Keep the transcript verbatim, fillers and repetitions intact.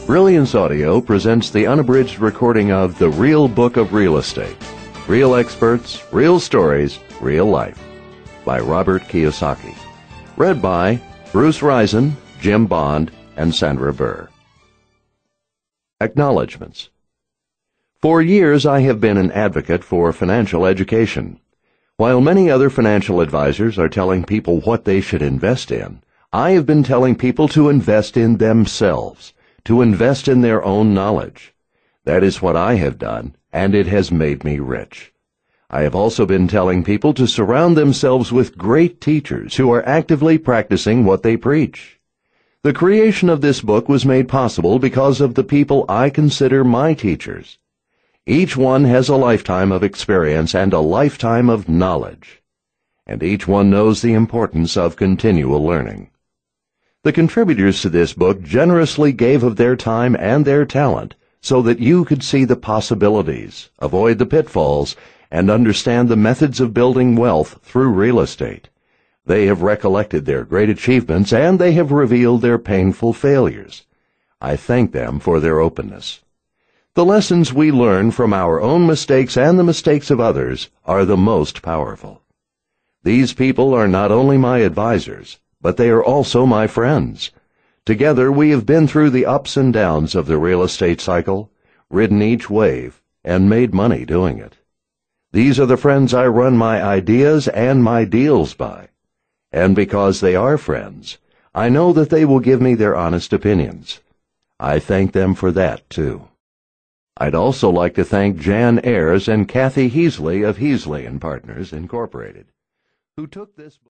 Brilliance Audio presents the unabridged recording of The Real Book of Real Estate. Real experts, real stories, real life. By Robert Kiyosaki. Read by Bruce Risen, Jim Bond, and Sandra Burr. Acknowledgements. For years I have been an advocate for financial education. While many other financial advisors are telling people what they should invest in, I have been telling people to invest in themselves, to invest in their own knowledge. That is what I have done, and it has made me rich. I have also been telling people to surround themselves with great teachers who are actively practicing what they preach. The creation of this book was made possible because of the people I consider my teachers. Each one has a lifetime of experience and a lifetime of knowledge, and each one knows the importance of continual learning. The contributors to this book generously gave of their time and their talent so that you could see the possibilities, avoid the pitfalls, and understand the methods of building wealth through real estate. They have recollected their great achievements and they have revealed their painful failures. I thank them for their openness. The lessons we learn from our own mistakes and the mistakes of others are the most powerful. These people are not only my advisors, but they are also my friends. Together we have been through the ups and downs of the real estate cycle, ridden each wave, and made money doing it. These are the friends I run my ideas and my deals by. And because they are friends, I know that they will give me their honest opinions. I thank them for that, too. I'd also like to thank Jan Ayers and Kathy Heasley of Heasley and Partners, Incorporated, who took this